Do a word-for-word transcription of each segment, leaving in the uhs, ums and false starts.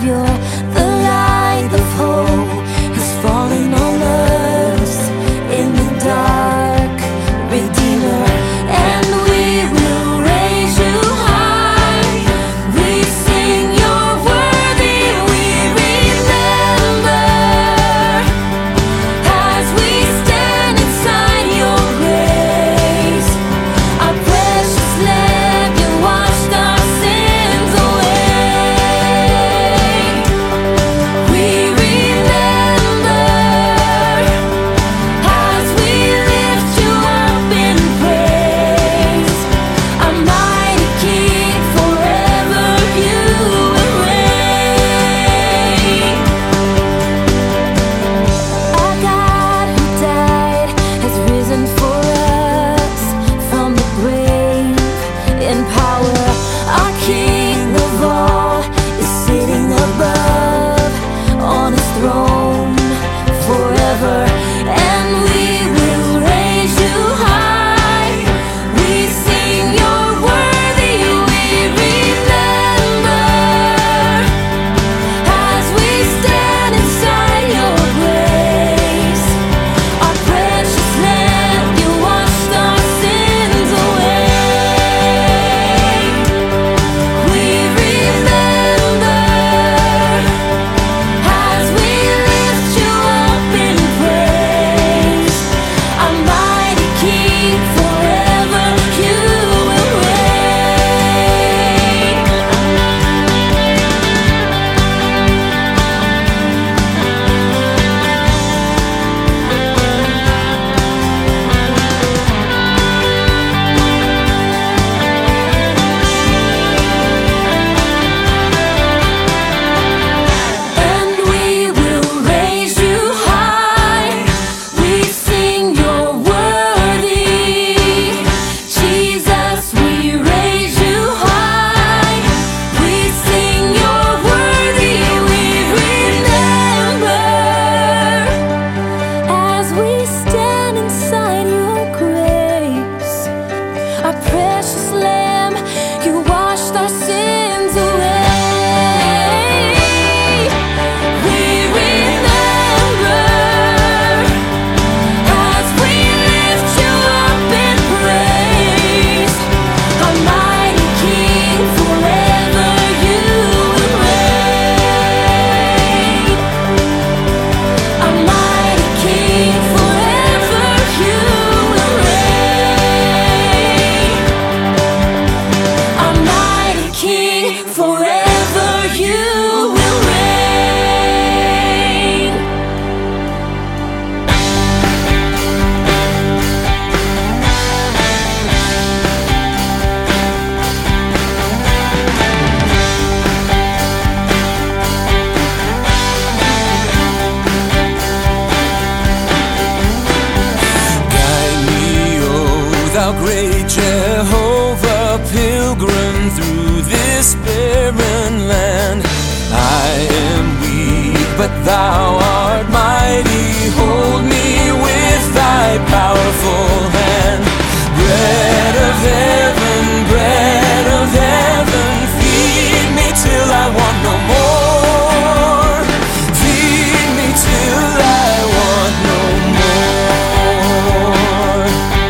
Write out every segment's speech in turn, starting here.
Savior, the light of hope is falling on us in the dark, Redeemer, and we will raise you high. We sing you're worthy, we remember as we stand inside your grace. Our precious Lamb, you washed our sins away. We remember as we lift you up in praise. Our mighty King, forever you will reign. Our God who died has risen for us from the grave in power. Our King of all is sitting above on his throne forever, and we will raise you high. We sing you're worthy, we remember as we stand inside your grace. Our precious Lamb, you washed our sins away. We remember as we lift you up in praise. Our mighty King, forever you will reign. And we will raise you high. We sing you're worthy. Jesus, we raise you high. We sing you're worthy. We remember as we stand inside your grace. Our precious Lamb, you washed our sins away. We remember as we lift you up in praise. Our mighty King, forever you will reign. Our mighty King, forever you will reign. Our mighty King, forever you will reign. Guide me, O thou great Jehovah, pilgrim through this barren land. I am weak, but thou art mighty. Hold me with thy powerful hand. Bread of heaven, bread of heaven, feed me till I want no more. Feed me till I want no more.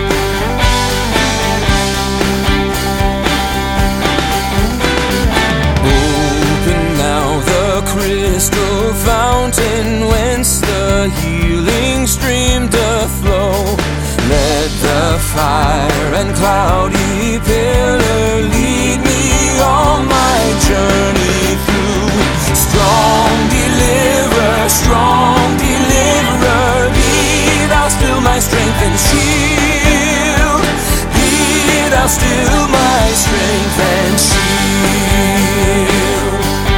Open now the crystal fountain whence the healing stream doth flow. Let the fire and cloudy pillar lead me on my journey through. Strong deliverer, strong deliverer, be thou still my strength and shield. Be thou still my strength and shield.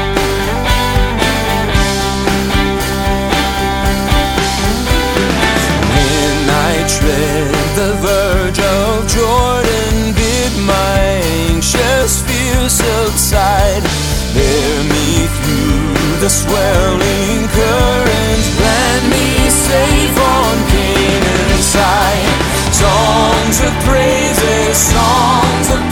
When I tread the verge of Jordan, bid my anxious fears subside. Bear me through the swelling current, land me safe on Canaan's side. Songs of praises, songs of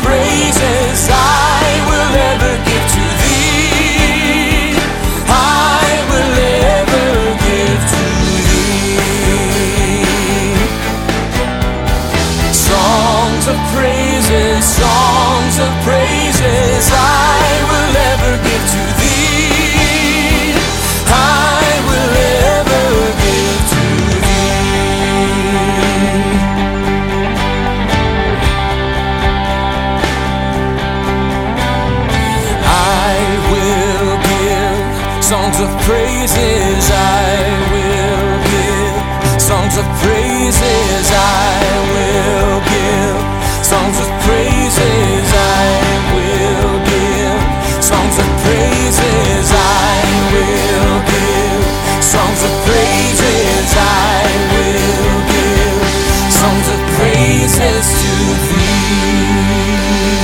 of praises I will give. Songs of praises I will give. Songs of praises I will give. Songs of praises I will give. Songs of praises I will give. Songs of praises to thee.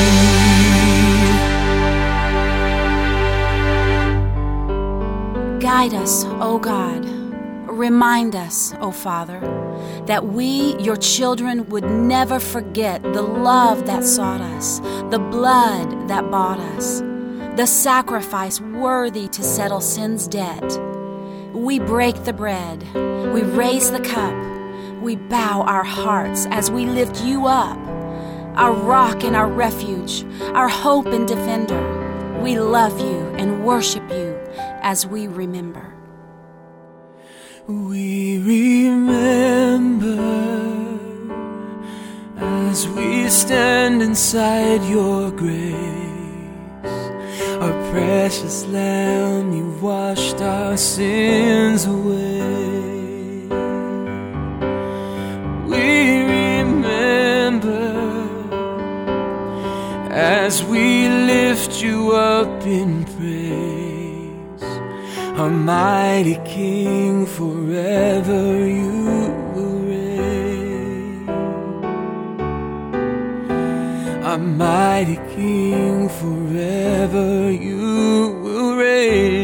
Guide us, O God. Remind us, O Father, that we, your children, would never forget the love that sought us, the blood that bought us, the sacrifice worthy to settle sin's debt. We break the bread, we raise the cup, we bow our hearts as we lift you up, our rock and our refuge, our hope and defender. We love you and worship you as we remember. We remember as we stand inside your grace. Our precious Lamb, you washed our sins away. We remember as we lift you up in praise. Our mighty King, forever you will reign. Our mighty King, forever you will reign.